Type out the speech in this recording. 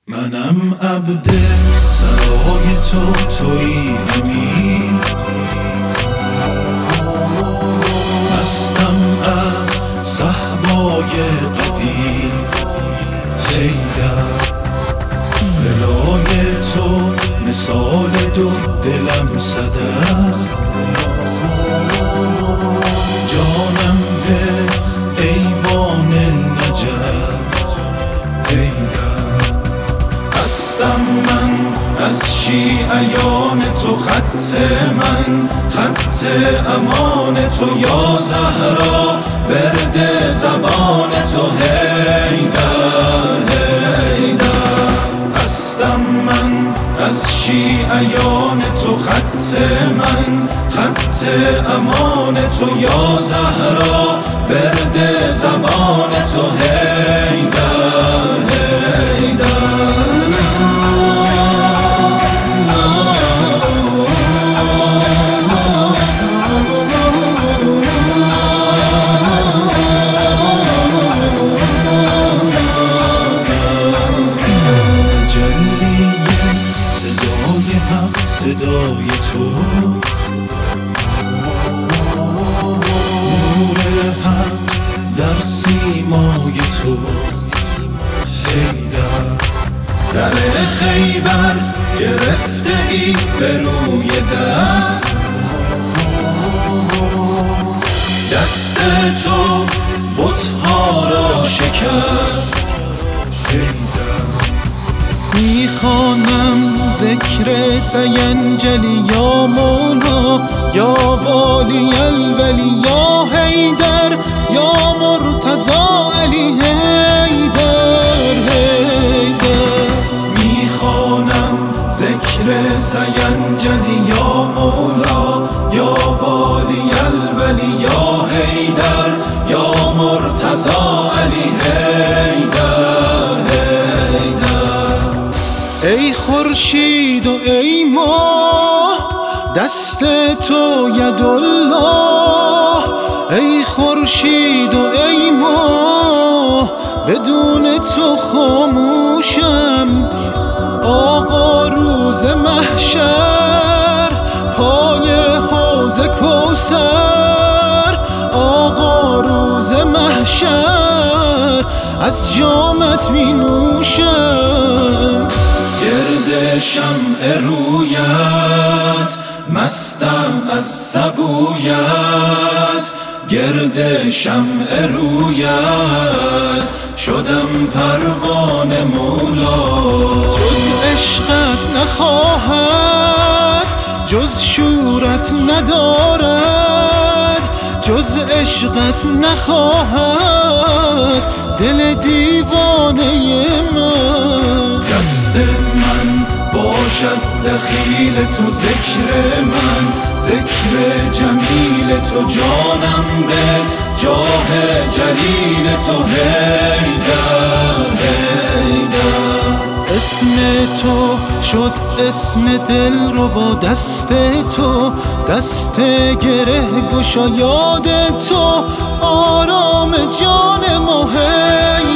منم عبد سرای تویی امین، مستم از صحبای قدیم حیدر. بلای تو مثال دو دلم صدر، جانم به ایوان نجف حیدر. هستم من از شیعیان تو، خط من خط امان تو یا زهرا، ورد زبان تو حیدر حیدر. هستم من از شیعیان تو، خط من خط امان تو یا زهرا، ورد زبان تو حیدر حیدر. صدای تو نور حق در سیمای تو حیدر. در خیبر گرفته ای به روی دست، دست تو بت‌ها را شکست حیدر. میخوانم ذکر سینجلی یا مولا یا والی الولی یا حیدر یا مرتضی علی حیدر حیدر. میخوانم ذکر سینجلی یا مولا یا والی الولی یا حیدر یا مرتضی علی حیدر حیدر. ای خورشید و ای ماه دست تو یدالله، ای خورشید و ای ماه بدون تو خاموشم. آقا روز محشر پای حوض کوثر، آقا روز محشر از جامت می نوشم. گرد شمع رویت مستم از سبویت، گرد شمع رویت شدم پروانه مولا. جز عشقت نخواهد جز شورت ندارد، جز عشقت نخواهد دل دیوانه من. دست من باشد دخیل تو، ذکر من ذکر جمیل تو، جانم به جاه جلیل تو حیدر حیدر. اسم تو شد اسم دل رو با دست تو، دست گره گشا یاد تو آرام جان ما حیدر.